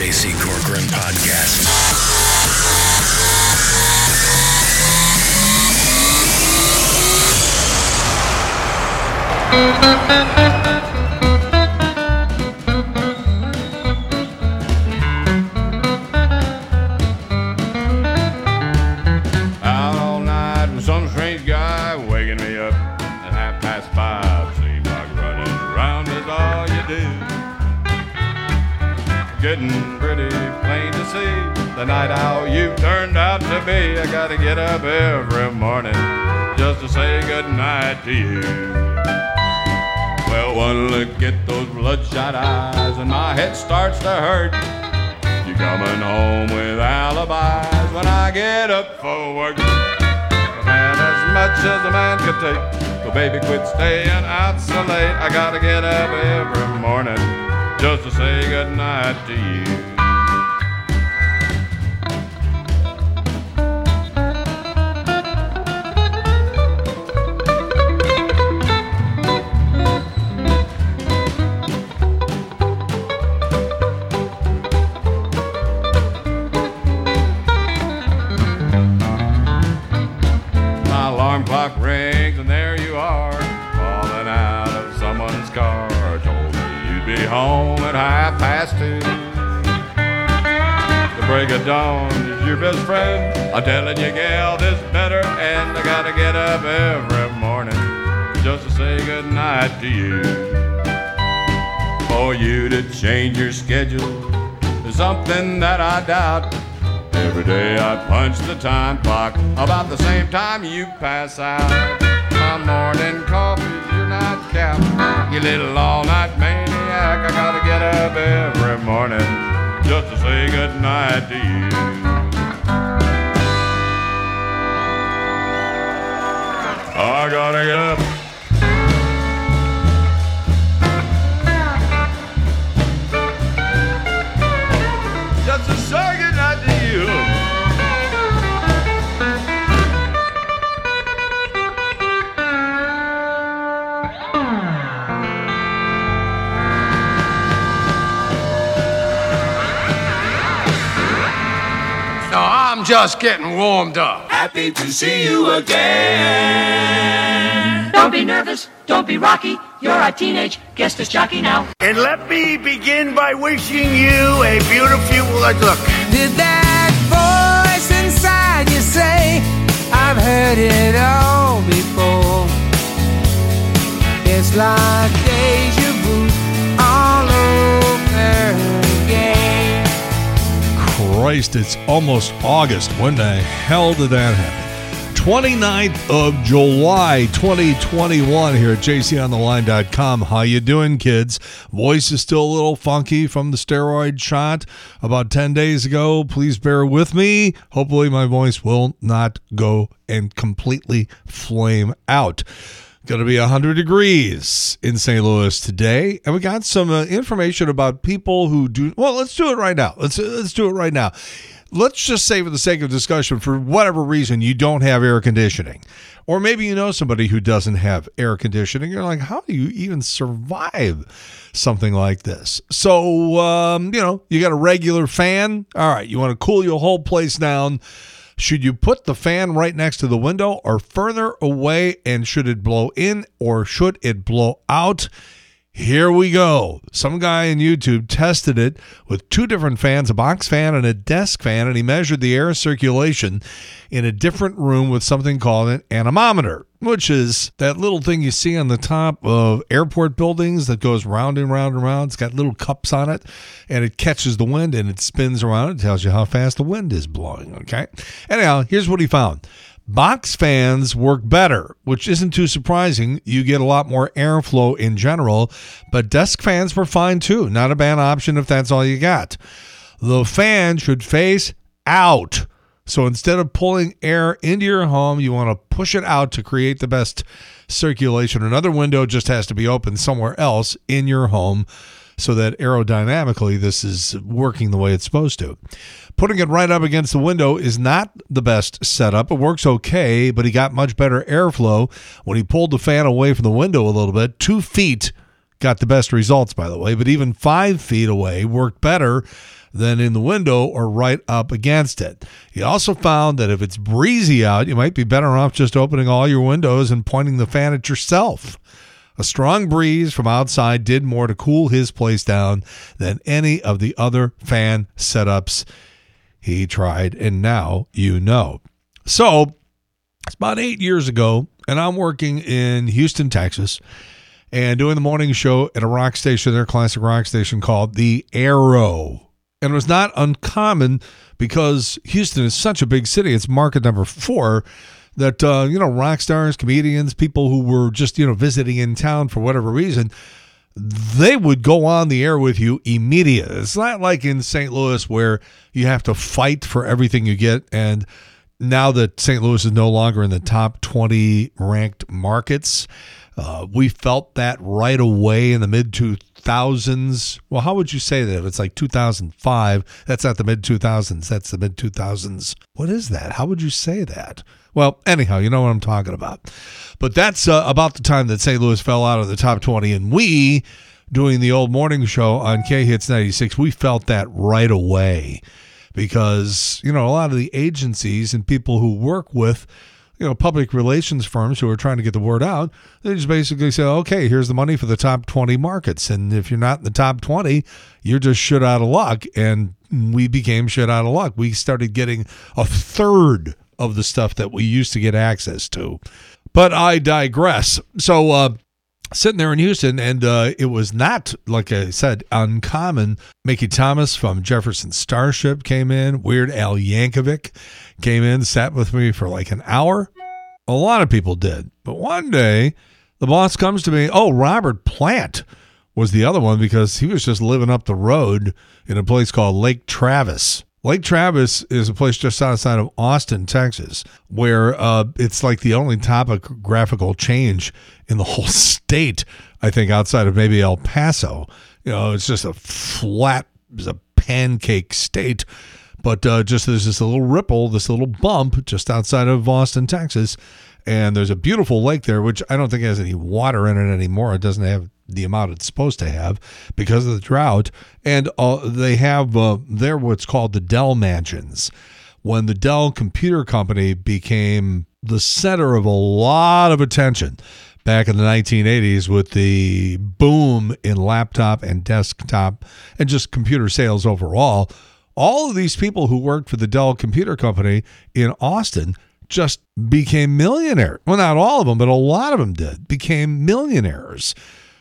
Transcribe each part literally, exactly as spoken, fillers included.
J C Corcoran Podcast. Out all night with some strange guy waking me up at half past five. Seems like running around is all you do. Getting pretty plain to see the night owl you turned out to be. I gotta get up every morning just to say goodnight to you. Well, one look at those bloodshot eyes and my head starts to hurt. You coming home with alibis when I get up for work. I've had as much as a man could take, so baby quit staying out so late. I gotta get up every morning just to say goodnight to you. Clock rings and there you are, falling out of someone's car. Told me you'd be home at half past two. The break of dawn is your best friend. I'm telling you, gal, this better end. I gotta get up every morning just to say goodnight to you. For you to change your schedule is something that I doubt. Every day I punch the time clock about the same time you pass out. My morning coffee's your nightcap, you little all-night maniac. I gotta get up every morning just to say goodnight to you. I gotta get up. Just to say goodnight to you. No, I'm just getting warmed up. Happy to see you again. Don't be nervous, don't be rocky. You're a teenage guest as jockey now. And let me begin by wishing you a beautiful look. Did that voice inside you say, I've heard it all before? It's like deja vu all over again. Christ, it's almost August. When the hell did that happen? twenty-ninth of July, twenty twenty-one here at J C on the line dot com. How you doing, kids? Voice is still a little funky from the steroid shot about ten days ago. Please bear with me. Hopefully my voice will not go and completely flame out. Going to be one hundred degrees in Saint Louis today. And we got some uh, information about people who do... Well, let's do it right now. Let's, let's do it right now. Let's just say for the sake of discussion, for whatever reason, you don't have air conditioning. Or maybe you know somebody who doesn't have air conditioning. You're like, how do you even survive something like this? So, um, you know, you got a regular fan. All right, you want to cool your whole place down. Should you put the fan right next to the window or further away? And should it blow in or should it blow out? Here we go. Some guy on YouTube tested it with two different fans, a box fan and a desk fan, and he measured the air circulation in a different room with something called an anemometer, which is that little thing you see on the top of airport buildings that goes round and round and round. It's got little cups on it, and it catches the wind, and it spins around. It tells you how fast the wind is blowing, okay? Anyhow, here's what he found. Box fans work better, which isn't too surprising. You get a lot more airflow in general, but desk fans were fine too. Not a bad option if that's all you got. The fan should face out. So instead of pulling air into your home, you want to push it out to create the best circulation. Another window just has to be open somewhere else in your home so that aerodynamically this is working the way it's supposed to. Putting it right up against the window is not the best setup. It works okay, but he got much better airflow when he pulled the fan away from the window a little bit. Two feet got the best results, by the way, but even five feet away worked better than in the window or right up against it. He also found that if it's breezy out, you might be better off just opening all your windows and pointing the fan at yourself. A strong breeze from outside did more to cool his place down than any of the other fan setups he tried, and now you know. So, it's about eight years ago, and I'm working in Houston, Texas, and doing the morning show at a rock station, their classic rock station called The Arrow. And it was not uncommon because Houston is such a big city. It's market number four that, uh, you know, rock stars, comedians, people who were just, you know, visiting in town for whatever reason, they would go on the air with you immediately. It's not like in Saint Louis where you have to fight for everything you get. And now that Saint Louis is no longer in the top twenty ranked markets, uh, we felt that right away in the mid two thousands. Well, how would you say that? If it's like two thousand five, that's not the mid two thousands. That's the mid two thousands. What is that? How would you say that? Well, anyhow, you know what I'm talking about. But that's uh, about the time that Saint Louis fell out of the top twenty. And we, doing the old morning show on K-Hits ninety-six, we felt that right away. Because, you know, a lot of the agencies and people who work with, you know, public relations firms who are trying to get the word out, they just basically say, okay, here's the money for the top twenty markets. And if you're not in the top twenty, you're just shit out of luck. And we became shit out of luck. We started getting a third of the stuff that we used to get access to. But I digress. So, uh, sitting there in Houston, and uh, it was not, like I said, uncommon. Mickey Thomas from Jefferson Starship came in. Weird Al Yankovic came in, sat with me for like an hour. A lot of people did. But one day, the boss comes to me. Oh, Robert Plant was the other one because he was just living up the road in a place called Lake Travis. Lake Travis is a place just outside of Austin, Texas, where uh, it's like the only topographical change in the whole state, I think, outside of maybe El Paso. You know, it's just a flat, it's a pancake state. But uh, just there's this little ripple, this little bump just outside of Austin, Texas. And there's a beautiful lake there, which I don't think has any water in it anymore. It doesn't have the amount it's supposed to have because of the drought. And uh, they have uh, there what's called the Dell Mansions. When the Dell Computer Company became the center of a lot of attention back in the nineteen eighties with the boom in laptop and desktop and just computer sales overall, all of these people who worked for the Dell Computer Company in Austin just became millionaires. Well, not all of them, but a lot of them did, became millionaires.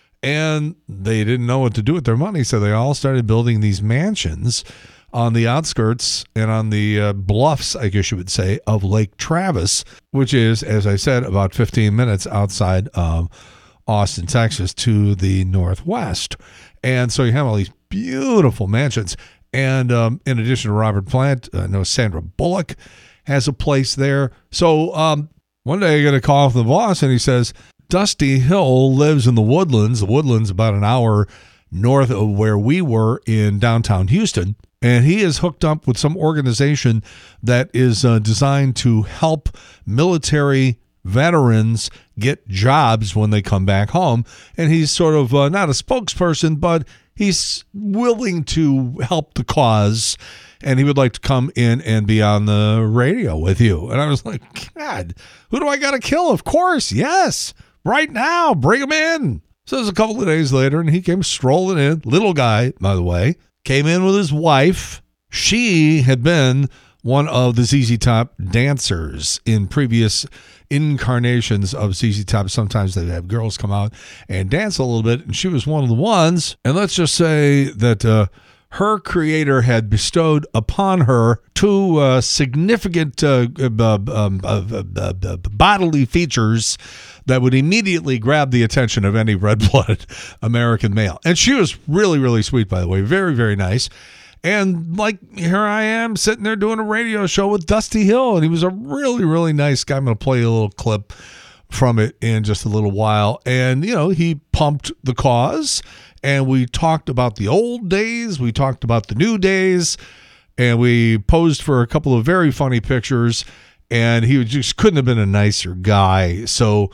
And they didn't know what to do with their money, so they all started building these mansions on the outskirts and on the uh, bluffs, I guess you would say, of Lake Travis, which is, as I said, about fifteen minutes outside of Austin, Texas, to the northwest. And so you have all these beautiful mansions. And um, in addition to Robert Plant, I know Sandra Bullock has a place there. So um, one day I get a call from the boss, and he says, Dusty Hill lives in the Woodlands. The Woodlands about an hour north of where we were in downtown Houston. And he is hooked up with some organization that is uh, designed to help military veterans get jobs when they come back home. And he's sort of uh, not a spokesperson, but he's willing to help the cause. And he would like to come in and be on the radio with you. And I was like, God, who do I got to kill? Of course, yes. Right now, bring him in. So it was a couple of days later, and he came strolling in. Little guy, by the way, came in with his wife. She had been one of the Z Z Top dancers in previous incarnations of Z Z Top. Sometimes they'd have girls come out and dance a little bit, and she was one of the ones. And let's just say that uh, her creator had bestowed upon her two uh, significant uh, uh, um, uh, uh, uh, bodily features that would immediately grab the attention of any red-blooded American male. And she was really, really sweet, by the way. Very, very nice. And, like, here I am sitting there doing a radio show with Dusty Hill, and he was a really, really nice guy. I'm going to play a little clip from it in just a little while. And, you know, he pumped the cause, and we talked about the old days. We talked about the new days, and we posed for a couple of very funny pictures, and he just couldn't have been a nicer guy. So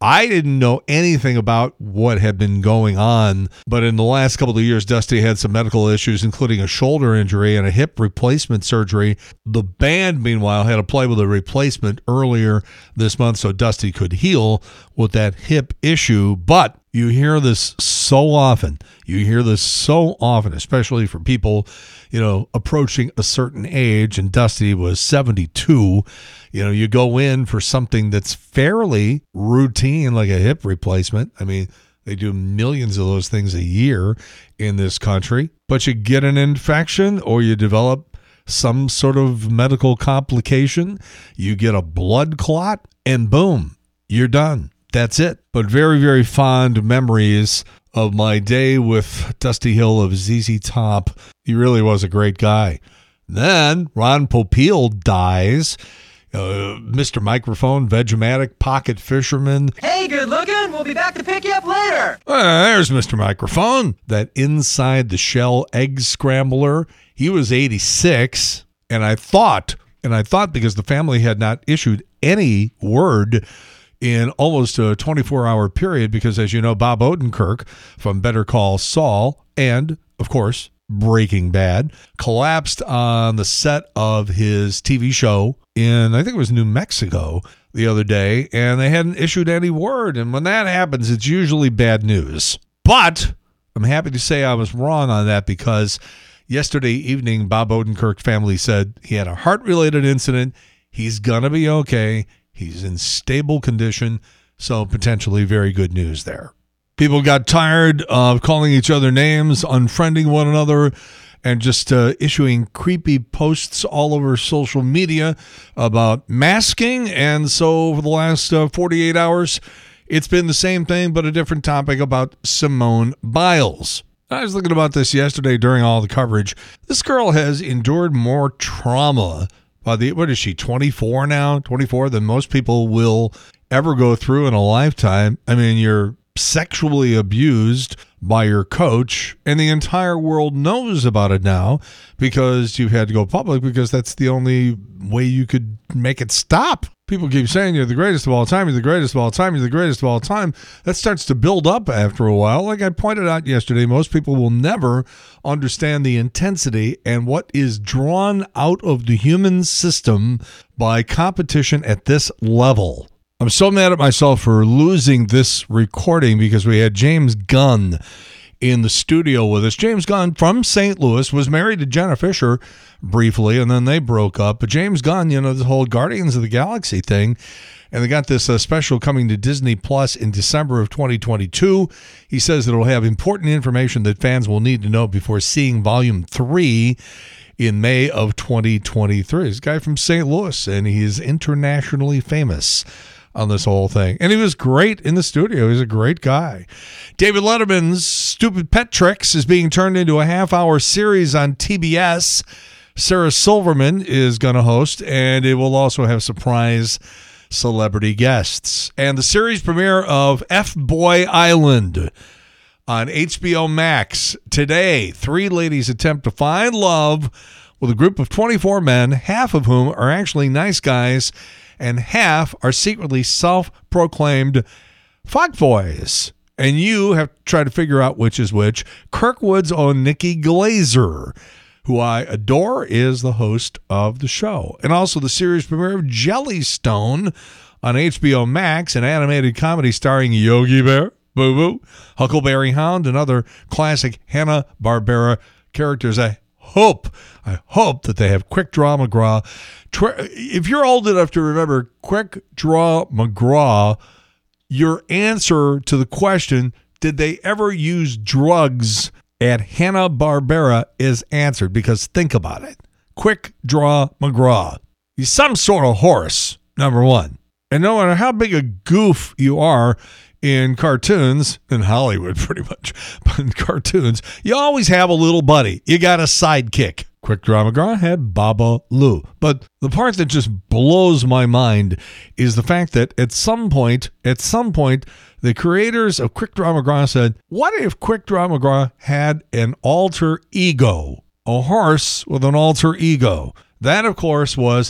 I didn't know anything about what had been going on, but in the last couple of years, Dusty had some medical issues, including a shoulder injury and a hip replacement surgery. The band, meanwhile, had to play with a replacement earlier this month so Dusty could heal with that hip issue. But you hear this so often. You hear this so often, especially for people, you know, approaching a certain age, and Dusty was seventy-two. You know, you go in for something that's fairly routine, like a hip replacement. I mean, they do millions of those things a year in this country, but you get an infection or you develop some sort of medical complication, you get a blood clot, and boom, you're done. That's it. But very, very fond memories of my day with Dusty Hill of Z Z Top. He really was a great guy. Then Ron Popeil dies. Uh, Mister Microphone, Vegematic, Pocket Fisherman. Hey, good looking. We'll be back to pick you up later. Uh, there's Mister Microphone. That inside the shell egg scrambler. He was eighty-six. And I thought, and I thought because the family had not issued any word in almost a twenty-four hour period, because as you know, Bob Odenkirk from Better Call Saul and, of course, Breaking Bad, collapsed on the set of his T V show in, I think it was New Mexico the other day, and they hadn't issued any word. And when that happens, it's usually bad news. But I'm happy to say I was wrong on that, because yesterday evening, Bob Odenkirk family said he had a heart-related incident. He's going to be okay. He's in stable condition, so potentially very good news there. People got tired of calling each other names, unfriending one another, and just uh, issuing creepy posts all over social media about masking. And so over the last uh, forty-eight hours, it's been the same thing, but a different topic about Simone Biles. I was thinking about this yesterday during all the coverage. This girl has endured more trauma by the, what is she, twenty-four now? twenty-four than most people will ever go through in a lifetime. I mean, you're sexually abused by your coach, and the entire world knows about it now because you've had to go public, because that's the only way you could make it stop. People keep saying you're the greatest of all time, you're the greatest of all time, you're the greatest of all time. That starts to build up after a while. Like I pointed out yesterday, most people will never understand the intensity and what is drawn out of the human system by competition at this level. I'm so mad at myself for losing this recording, because we had James Gunn in the studio with us. James Gunn from Saint Louis was married to Jenna Fisher briefly, and then they broke up. But James Gunn, you know, the whole Guardians of the Galaxy thing, and they got this uh, special coming to Disney Plus in December of twenty twenty-two. He says it'll have important information that fans will need to know before seeing Volume three in May of twenty twenty-three. He's a guy from Saint Louis, and he's internationally famous on this whole thing. And he was great in the studio. He's a great guy. David Letterman's Stupid Pet Tricks is being turned into a half-hour series on T B S. Sarah Silverman is going to host, and it will also have surprise celebrity guests. And the series premiere of F-Boy Island on H B O Max today. Three ladies attempt to find love with a group of twenty-four men, half of whom are actually nice guys, and half are secretly self-proclaimed fuckboys. And you have to try to figure out which is which. Kirkwood's own Nikki Glazer, who I adore, is the host of the show. And also the series premiere of Jellystone on H B O Max, an animated comedy starring Yogi Bear, Boo Boo, Huckleberry Hound, and other classic Hanna-Barbera characters. I hope, I hope that they have Quick Draw McGraw. If you're old enough to remember Quick Draw McGraw, your answer to the question, did they ever use drugs at Hanna-Barbera, is answered, because think about it. Quick Draw McGraw. He's some sort of horse, number one. And no matter how big a goof you are in cartoons, in Hollywood pretty much, but in cartoons, you always have a little buddy. You got a sidekick. Quick Draw McGraw had Baba Lou. But the part that just blows my mind is the fact that at some point, at some point, the creators of Quick Draw McGraw said, what if Quick Draw McGraw had an alter ego? A horse with an alter ego. That, of course, was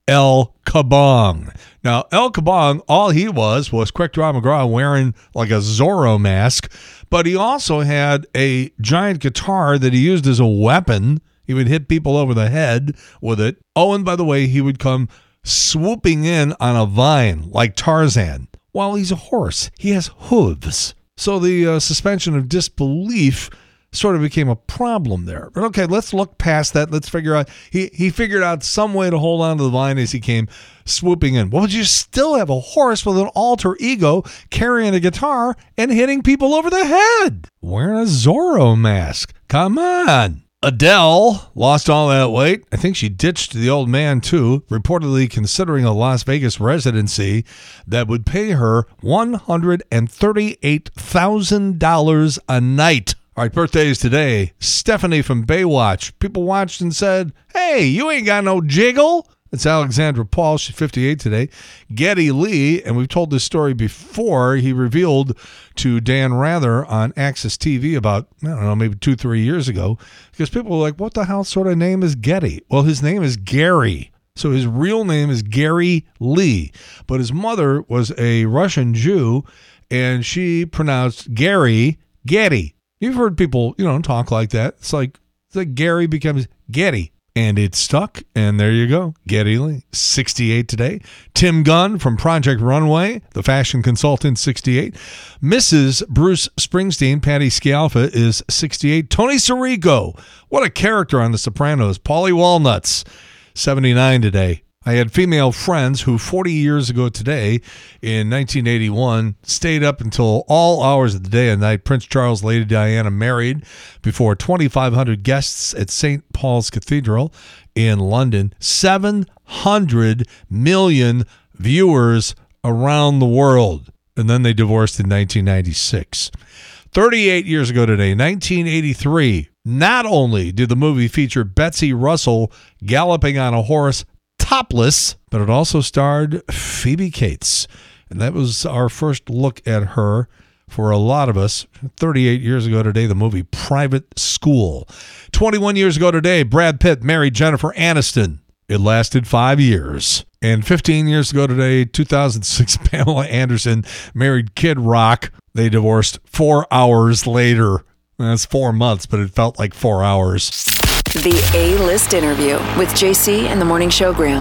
El Kabong. Now, El Kabong, all he was was Quick Draw McGraw wearing like a Zorro mask, but he also had a giant guitar that he used as a weapon. He would hit people over the head with it. Oh, and by the way, he would come swooping in on a vine like Tarzan. While he's a horse, he has hooves. So the uh, suspension of disbelief sort of became a problem there. But okay, let's look past that. Let's figure out, he, he figured out some way to hold on to the vine as he came swooping in. Well, you still have a horse with an alter ego carrying a guitar and hitting people over the head, wearing a Zorro mask. Come on. Adele lost all that weight. I think she ditched the old man, too, reportedly considering a Las Vegas residency that would pay her one hundred thirty-eight thousand dollars a night. All right, birthdays today. Stephanie from Baywatch. People watched and said, hey, you ain't got no jiggle. It's Alexandra Paul. She's fifty-eight today. Geddy Lee, and we've told this story before. He revealed to Dan Rather on Access T V about, I don't know, maybe two, three years ago, because people were like, what the hell sort of name is Geddy? Well, his name is Gary. So his real name is Gary Lee. But his mother was a Russian Jew, and she pronounced Gary Geddy. You've heard people, you know, talk like that. It's like, it's like Gary becomes Geddy. And it stuck, and there you go. Geddy Lee, sixty-eight today. Tim Gunn from Project Runway, the fashion consultant, sixty-eight. Missus Bruce Springsteen, Patty Scialfa, is sixty-eight. Tony Sirico, what a character on The Sopranos. Paulie Walnuts, seventy-nine today. I had female friends who forty years ago today, in nineteen eighty-one, stayed up until all hours of the day and night. Prince Charles, Lady Diana married before twenty-five hundred guests at Saint Paul's Cathedral in London. seven hundred million viewers around the world. And then they divorced in nineteen ninety-six. thirty-eight years ago today, nineteen eighty-three, not only did the movie feature Betsy Russell galloping on a horse topless, but it also starred Phoebe Cates. And that was our first look at her for a lot of us. thirty-eight years ago today, the movie Private School. twenty-one years ago today, Brad Pitt married Jennifer Aniston. It lasted five years. And fifteen years ago today, two thousand six, Pamela Anderson married Kid Rock. They divorced four hours later. That's four months, but it felt like four hours. The A-List Interview with J C and the Morning Showgram.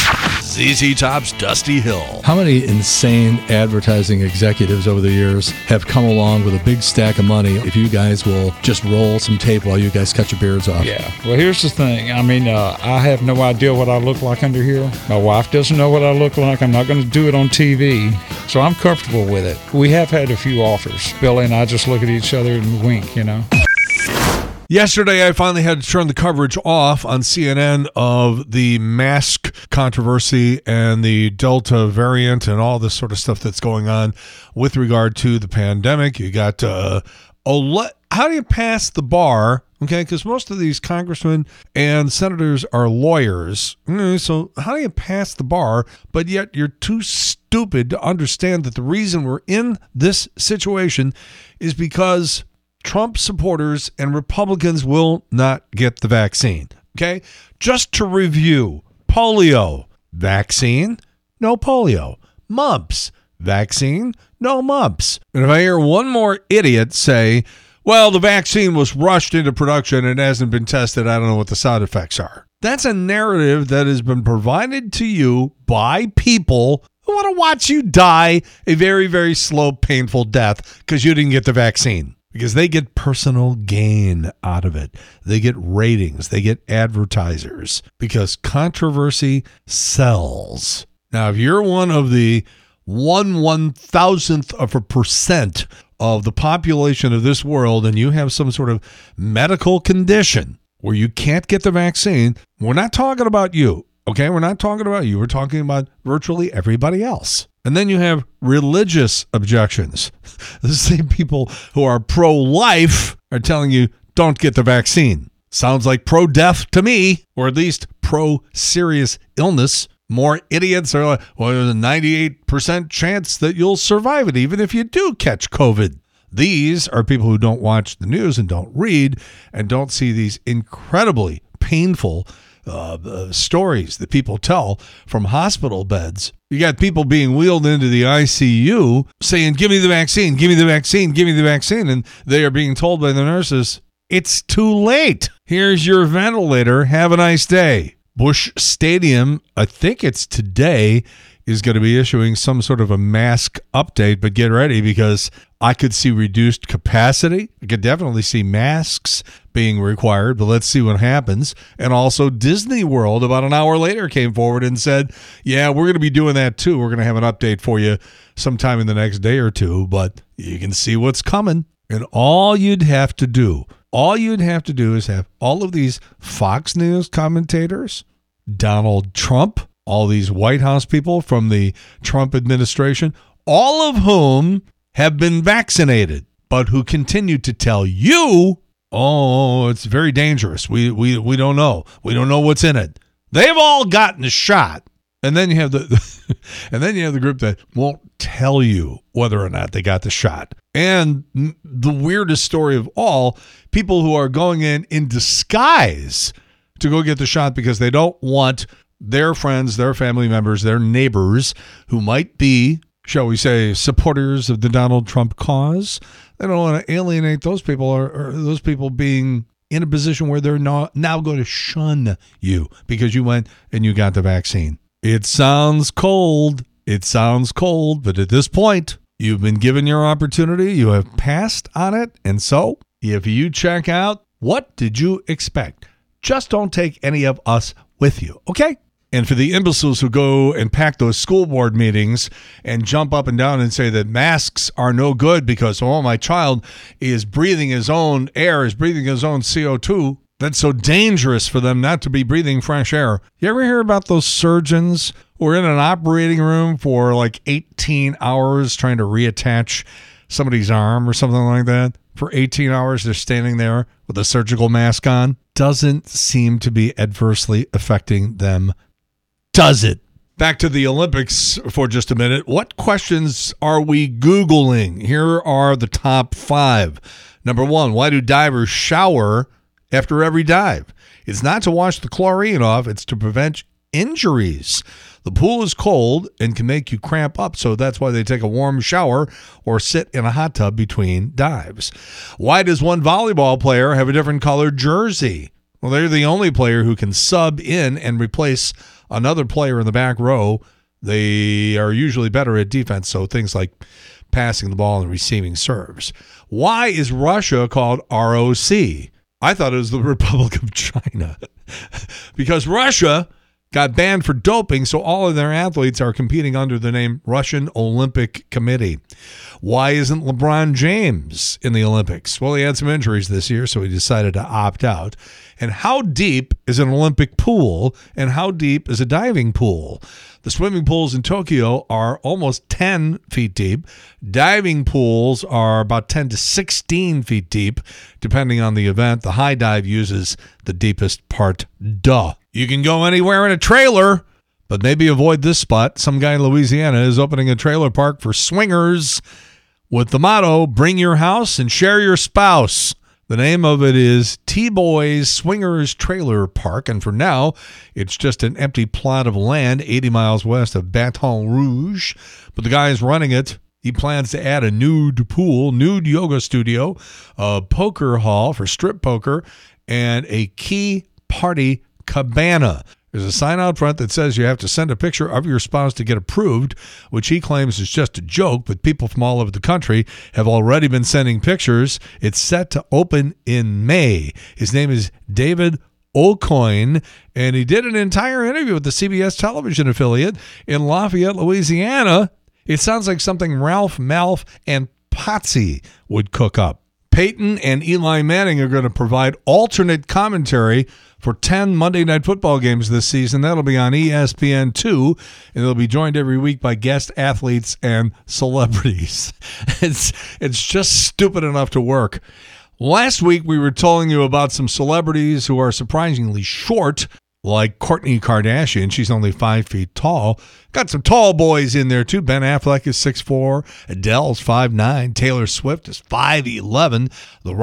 Z Z Top's Dusty Hill. How many insane advertising executives over the years have come along with a big stack of money if you guys will just roll some tape while you guys cut your beards off? Yeah. Well, here's the thing. I mean, uh, I have no idea what I look like under here. My wife doesn't know what I look like. I'm not going to do it on T V. So I'm comfortable with it. We have had a few offers. Billy and I just look at each other and wink, you know. Yesterday, I finally had to turn the coverage off on C N N of the mask controversy and the Delta variant and all this sort of stuff that's going on with regard to the pandemic. You got, uh, ele- how do you pass the bar? Okay, because most of these congressmen and senators are lawyers. So how do you pass the bar, but yet you're too stupid to understand that the reason we're in this situation is because Trump supporters and Republicans will not get the vaccine. Okay? Just to review, polio, vaccine, no polio. Mumps, vaccine, no mumps. And if I hear one more idiot say, well, the vaccine was rushed into production and hasn't been tested, I don't know what the side effects are. That's a narrative that has been provided to you by people who want to watch you die a very, very slow, painful death because you didn't get the vaccine. Because they get personal gain out of it. They get ratings. They get advertisers. Because controversy sells. Now, if you're one of the one one thousandth of a percent of the population of this world and you have some sort of medical condition where you can't get the vaccine, we're not talking about you. Okay? We're not talking about you. We're talking about virtually everybody else. And then you have religious objections. The same people who are pro-life are telling you, don't get the vaccine. Sounds like pro-death to me, or at least pro-serious illness. More idiots are like, well, there's a ninety-eight percent chance that you'll survive it, even if you do catch COVID. These are people who don't watch the news and don't read and don't see these incredibly painful uh, uh, stories that people tell from hospital beds. You got people being wheeled into the I C U saying, give me the vaccine, give me the vaccine, give me the vaccine. And they are being told by the nurses, it's too late. Here's your ventilator. Have a nice day. Busch Stadium, I think it's today, is going to be issuing some sort of a mask update, but get ready because I could see reduced capacity. I could definitely see masks being required, but let's see what happens. And also Disney World about an hour later came forward and said, yeah, we're going to be doing that too. We're going to have an update for you sometime in the next day or two, but you can see what's coming. And all you'd have to do, all you'd have to do is have all of these Fox News commentators, Donald Trump, all these White House people from the Trump administration, all of whom have been vaccinated, but who continue to tell you, oh, it's very dangerous. We we we don't know. We don't know what's in it. They've all gotten a shot. And then you have the and then you have the group that won't tell you whether or not they got the shot. And the weirdest story of all, people who are going in in disguise to go get the shot because they don't want their friends, their family members, their neighbors who might be, shall we say, supporters of the Donald Trump cause. They don't want to alienate those people or, or those people being in a position where they're not, now going to shun you because you went and you got the vaccine. It sounds cold. It sounds cold. But at this point, you've been given your opportunity. You have passed on it. And so if you check out, what did you expect? Just don't take any of us with you. Okay? And for the imbeciles who go and pack those school board meetings and jump up and down and say that masks are no good because, oh, my child is breathing his own air, is breathing his own C O two, that's so dangerous for them not to be breathing fresh air. You ever hear about those surgeons who are in an operating room for like eighteen hours trying to reattach somebody's arm or something like that? For eighteen hours, they're standing there with a surgical mask on. Doesn't seem to be adversely affecting them, does it? Back to the Olympics for just a minute. What questions are we Googling? Here are the top five. Number one, why do divers shower after every dive? It's not to wash the chlorine off. It's to prevent injuries. The pool is cold and can make you cramp up, so that's why they take a warm shower or sit in a hot tub between dives. Why does one volleyball player have a different colored jersey? Well, they're the only player who can sub in and replace another player in the back row. They are usually better at defense, so things like passing the ball and receiving serves. Why is Russia called R O C? I thought it was the Republic of China because Russia got banned for doping, so all of their athletes are competing under the name Russian Olympic Committee. Why isn't LeBron James in the Olympics? Well, he had some injuries this year, so he decided to opt out. And how deep is an Olympic pool, and how deep is a diving pool? The swimming pools in Tokyo are almost ten feet deep. Diving pools are about ten to sixteen feet deep, depending on the event. The high dive uses the deepest part. Duh. You can go anywhere in a trailer, but maybe avoid this spot. Some guy in Louisiana is opening a trailer park for swingers with the motto, bring your house and share your spouse. The name of it is T-Boys Swingers Trailer Park, and for now, it's just an empty plot of land eighty miles west of Baton Rouge. But the guy is running it. He plans to add a nude pool, nude yoga studio, a poker hall for strip poker, and a key party cabana. There's a sign out front that says you have to send a picture of your spouse to get approved, which he claims is just a joke, but people from all over the country have already been sending pictures. It's set to open in May. His name is David Aucoin, and he did an entire interview with the C B S television affiliate in Lafayette, Louisiana. It sounds like something Ralph Malph and Potsy would cook up. Peyton and Eli Manning are going to provide alternate commentary for ten Monday Night Football games this season. That'll be on E S P N two, and they'll be joined every week by guest athletes and celebrities. It's it's just stupid enough to work. Last week, we were telling you about some celebrities who are surprisingly short, like Kourtney Kardashian. She's only five feet tall. Got some tall boys in there, too. Ben Affleck is six foot four. Adele's five nine. Taylor Swift is five eleven. The Rock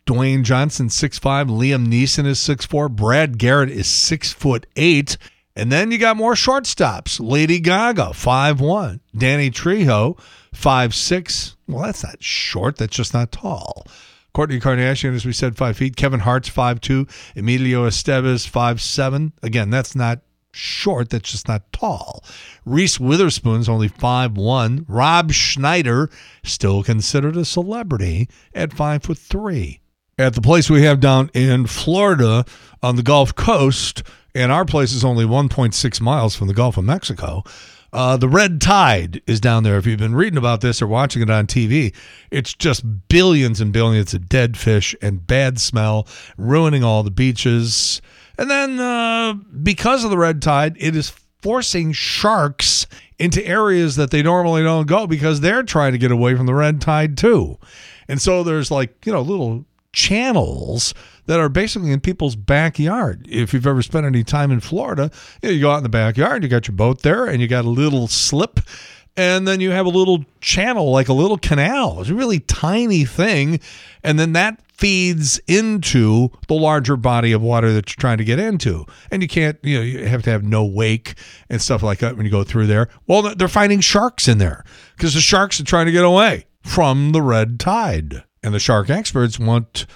Dwayne Johnson, six five. Liam Neeson is six four. Brad Garrett is six foot eight. And then you got more shortstops. Lady Gaga, five one. Danny Trejo, five six. Well, that's not short. That's just not tall. Kourtney Kardashian, as we said, five feet. Kevin Hart's five two. Emilio Estevez, five seven. Again, that's not short. That's just not tall. Reese Witherspoon's only five one. Rob Schneider, still considered a celebrity at five foot three. At the place we have down in Florida on the Gulf Coast, and our place is only one point six miles from the Gulf of Mexico, uh, the red tide is down there. If you've been reading about this or watching it on T V, it's just billions and billions of dead fish and bad smell, ruining all the beaches. And then uh, because of the red tide, it is forcing sharks into areas that they normally don't go because they're trying to get away from the red tide too. And so there's like, you know, little channels that are basically in people's backyard. If you've ever spent any time in Florida, you know, you go out in the backyard, you got your boat there, and you got a little slip, and then you have a little channel, like a little canal. It's a really tiny thing, and then that feeds into the larger body of water that you're trying to get into. And you can't, you know, you have to have no wake and stuff like that when you go through there. Well, they're finding sharks in there because the sharks are trying to get away from the red tide. And the shark experts want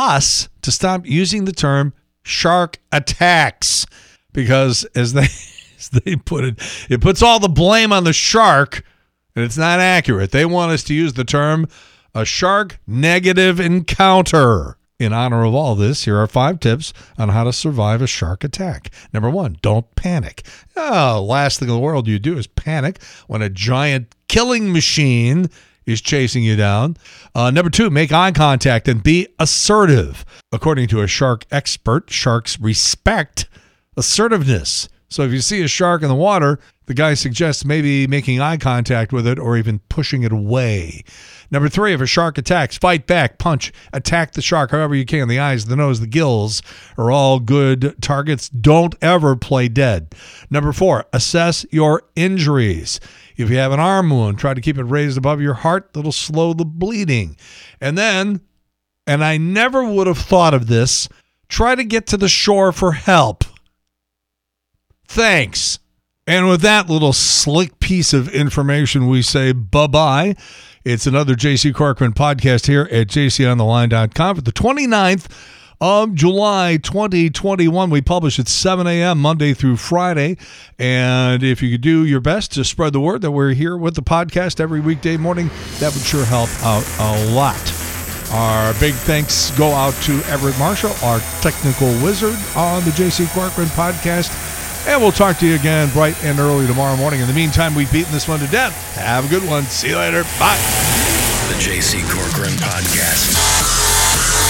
us to stop using the term shark attacks because, as they as they put it, it puts all the blame on the shark, and it's not accurate. They want us to use the term a shark negative encounter. In honor of all this, here are five tips on how to survive a shark attack. Number one, don't panic. Oh, last thing in the world you do is panic when a giant killing machine is chasing you down. Uh, number two, make eye contact and be assertive. According to a shark expert, sharks respect assertiveness. So if you see a shark in the water, the guy suggests maybe making eye contact with it or even pushing it away. Number three, if a shark attacks, fight back, punch, attack the shark however you can. The eyes, the nose, the gills are all good targets. Don't ever play dead. Number four, assess your injuries. If you have an arm wound, try to keep it raised above your heart. That'll slow the bleeding. And then, and I never would have thought of this, try to get to the shore for help. Thanks. And with that little slick piece of information, we say bye-bye. It's another J C Corcoran podcast here at j c on the line dot com for the twenty-ninth of July, twenty twenty-one. We publish at seven a.m. Monday through Friday. And if you could do your best to spread the word that we're here with the podcast every weekday morning, that would sure help out a lot. Our big thanks go out to Everett Marshall, our technical wizard on the J C Corcoran podcast. And we'll talk to you again bright and early tomorrow morning. In the meantime, we've beaten this one to death. Have a good one. See you later. Bye. The J C Corcoran Podcast.